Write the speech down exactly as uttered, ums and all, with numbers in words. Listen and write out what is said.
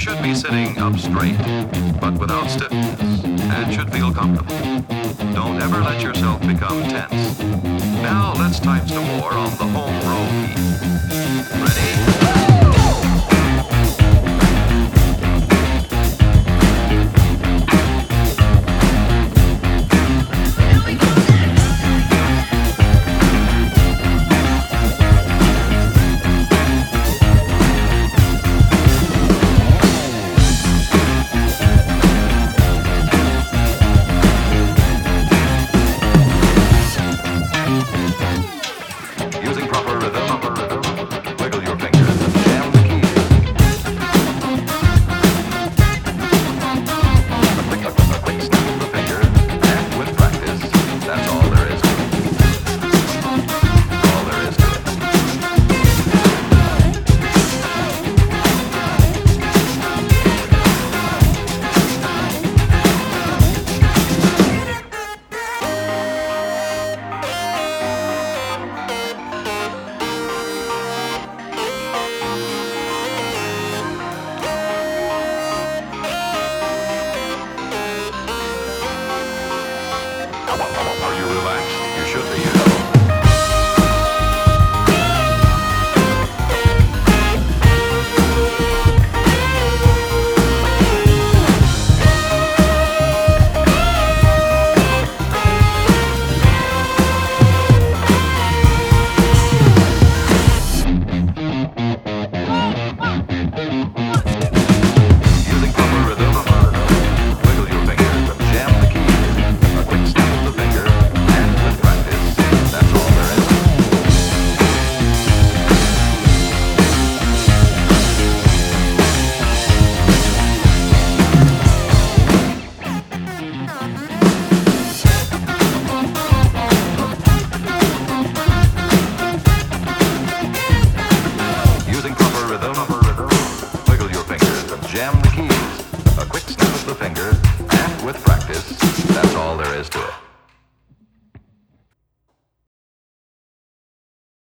should be sitting up straight, but without stiffness, and should feel comfortable. Don't ever let yourself become tense. Now let's times some more on the home row heat. Ready?